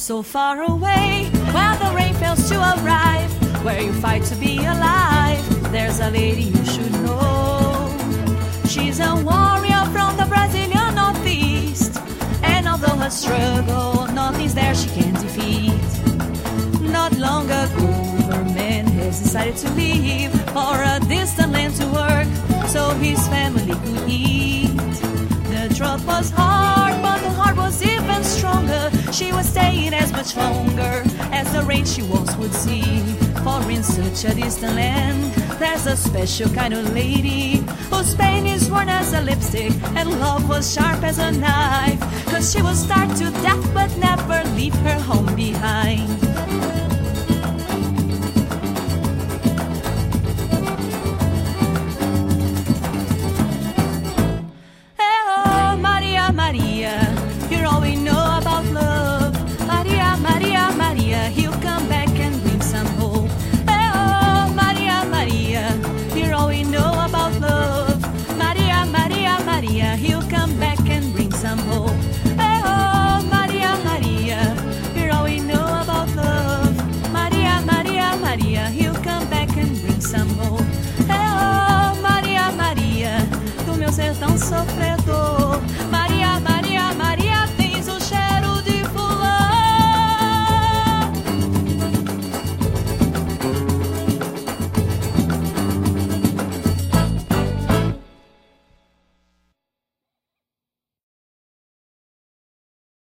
So far away, where the rain fails to arrive, where you fight to be alive, there's a lady you should know. She's a warrior from the Brazilian Northeast, and although her struggle, nothing's there she can't defeat. Not long ago, her man has decided to leave for a distant land to work, so his family could eat. The drought was hard, but the heart was even stronger. She was staying as much longer as the rain she once would see. For in such a distant land, there's a special kind of lady whose pain is worn as a lipstick and love was sharp as a knife. 'Cause she will starve to death but never leave her home behind.